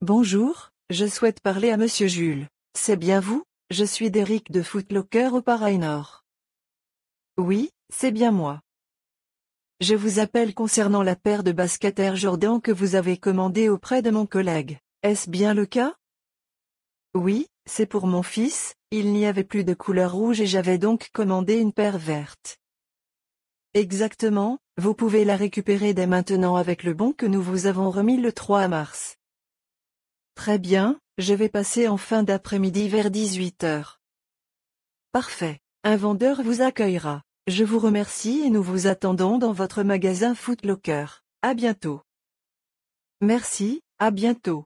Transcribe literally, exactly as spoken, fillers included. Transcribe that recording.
Bonjour, je souhaite parler à Monsieur Jules. C'est bien vous? Je suis Derrick de Foot Locker au Paraï Nord. Oui, c'est bien moi. Je vous appelle concernant la paire de baskets Air Jordan que vous avez commandée auprès de mon collègue. Est-ce bien le cas? Oui, c'est pour mon fils, il n'y avait plus de couleur rouge et j'avais donc commandé une paire verte. Exactement, vous pouvez la récupérer dès maintenant avec le bon que nous vous avons remis le trois mars. Très bien, je vais passer en fin d'après-midi vers dix-huit heures. Parfait, un vendeur vous accueillera. Je vous remercie et nous vous attendons dans votre magasin Foot Locker. À bientôt. Merci, à bientôt.